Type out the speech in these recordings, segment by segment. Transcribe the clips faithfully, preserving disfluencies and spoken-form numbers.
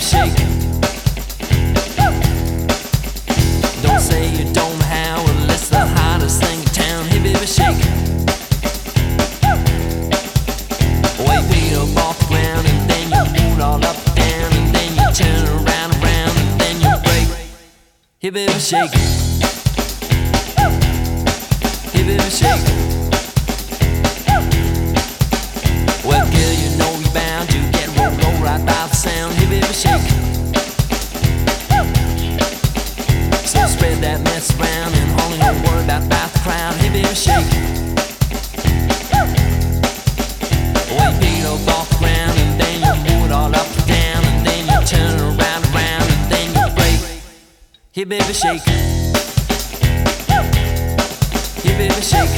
shake. Don't say you don't have, well, it's the hottest thing in town. Hey baby, shake. Wait, beat up off the ground, and then you move all up and down, and then you turn around and around, and then you break. Hey baby, shake. Hey baby, shake. Well, girl, you know you're bound to get rolled over right by the sound. Hey baby, shake. So spread that mess around and only don't worry about, about the crowd. Hey baby, shake. Well, you beat up off the ground, and then you move it all up and down, and then you turn around and around, and then you break. Hey baby, shake. Hey baby, shake.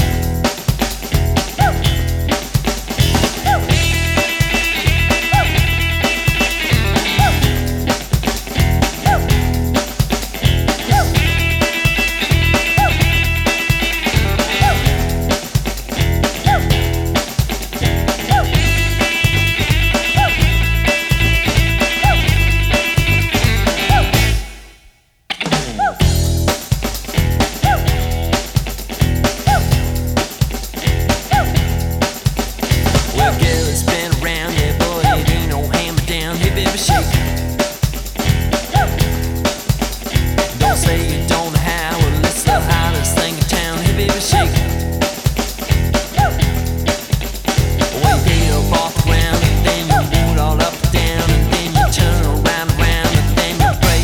Don't say you don't have, well, it's the hottest thing in town. Hey baby, shake. Well, you get up off the ground, and then you move it all up and down, and then you turn around and around, and then you break.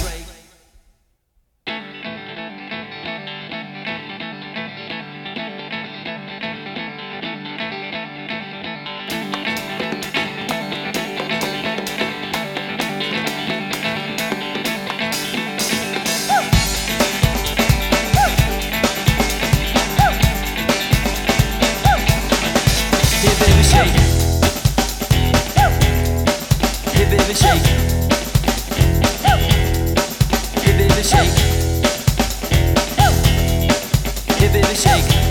Hey baby, shake. Hey baby, shake. Hey baby, shake. Hey baby, shake.